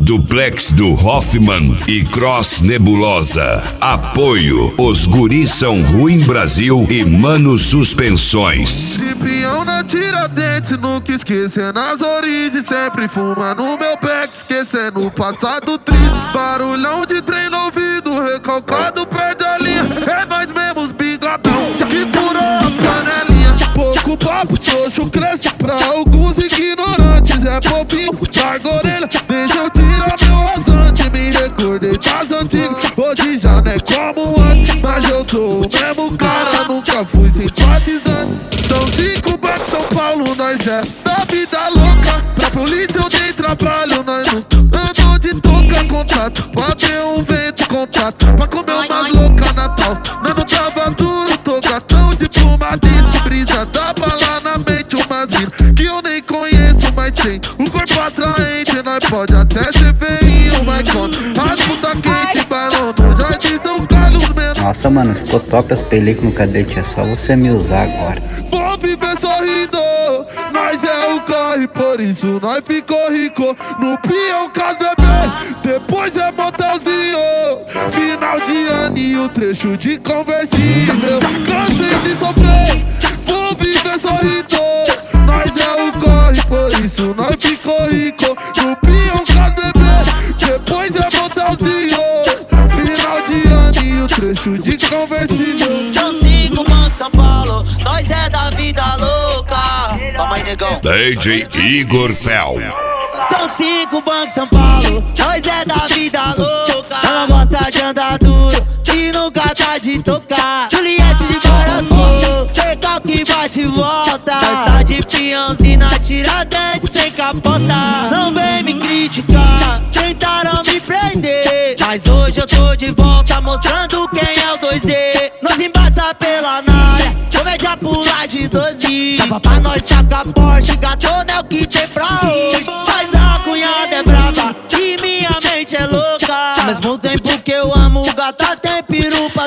Duplex do Hoffman e Cross Nebulosa. Apoio: Os Guris são ruim Brasil e Mano Suspensões. De peão na Tiradentes, nunca esquecendo as origens. Sempre fuma no meu pack, esquecendo o passado triste. Barulhão de trem no ouvido, recalcado perde a linha. É nós mesmos, bigodão, que furou a panelinha. Pouco papo, xoxo cresce pra alguns ignorantes. É fofinho, larga a orelha, deixa eu tirar meu rasante. Me recordei das antigas, hoje já não é como antes. Mas eu sou o mesmo cara, nunca fui simpatizante. São 5 bancos, São Paulo, nós é da vida louca. Pra polícia eu dei trabalho, nós não andou de toca. Contato, pra ter um vento, contato, pra comer umas loucas Natal. Nós não tava duro, tô gatão de pluma, disco, brisa da bala na mente. Umas mina que eu nem conheço, mas tem o corpo atraente. Nós pode até ser feinho, mas quando as puta quente bailam no Jardim São Carlos mesmo. Nossa, mano, ficou top as películas no cadete, é só você me usar agora. Vou viver sorrindo, nós é o corre, por isso nós ficou rico. No peão cas bebê, depois é motelzinho. Final de ano e o trecho de conversível. Cansei de sofrer, vou viver sorrindo. Nós é o corre, por isso nós ficou rico. No peão cas bebê, depois é motelzinho. Final de ano e o trecho de conversível. São 5 bancos, São Paulo, nós é da vida louca. Calma aí, negão. DJ Igor Fel. São 5 bancos, São Paulo, nós é da vida louca. Ela gosta de andar duro e nunca tá de tocar. Juliette de várias cores, recalque bate e volta. Nós tá de peãozinho na Tiradentes sem capota. Não vem me criticar, tentaram me prender, mas hoje eu tô de volta mostrando quem é o 2D. Nós embaça pela nária, comédia pular de 12. Salva pra nós, saca Porsche, gatona é o que tem pra hoje. Mas a cunhada é brava e minha mente é louca. Ao mesmo tempo que eu amo gata, tem peru pra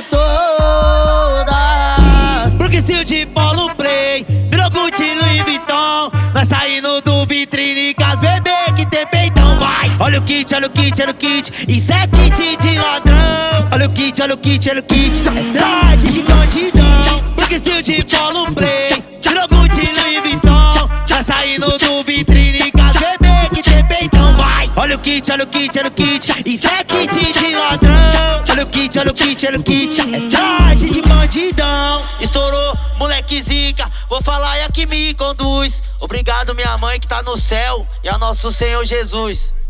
todas. Porque se o de Polo Play virou Gucci Louis Vuitton, nós saindo do vitrine com as bebê que tem peitão. Vai, olha o kit, olha o kit, olha o kit, isso é kit de ladrão. Olha o kit, olha o kit, olha o kit, é traje de bandidão. Porque se o de Polo Play virou Gucci Louis Vuitton, nós saindo do vitrine com as bebê que tem peitão. Vai, olha o kit, olha o kit, olha o kit, isso é kit de ladrão. Olha o kit, olha o kit, olha o kit, é traje de bandidão. Estourou, moleque zica, vou falar e a que me conduz. Obrigado minha mãe que tá no céu e a nosso Senhor Jesus.